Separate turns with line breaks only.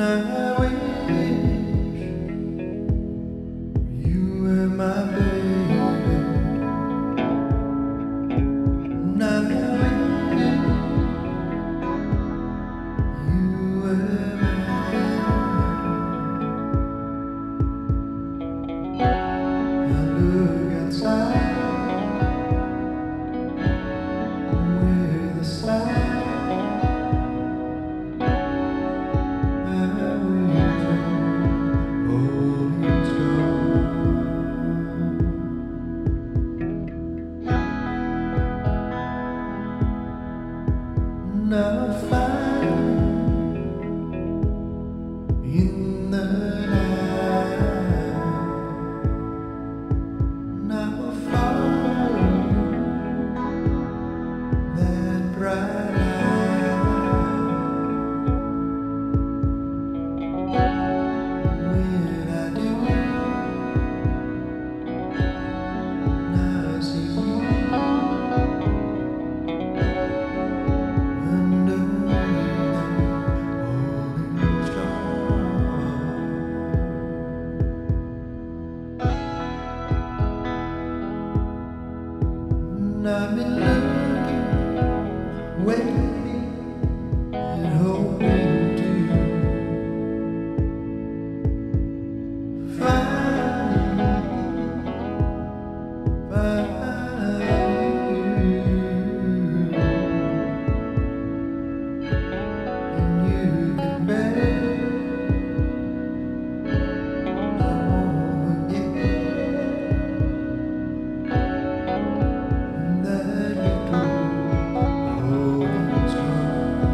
I wish you were my baby. And I wish you were mine. I look outside where the sun. Now fire in the night. Now follow that bright light. When I do, I see you under morning star. And I've been looking, waiting, and hoping to find you. And you can bet I won't forget that you told holding strong.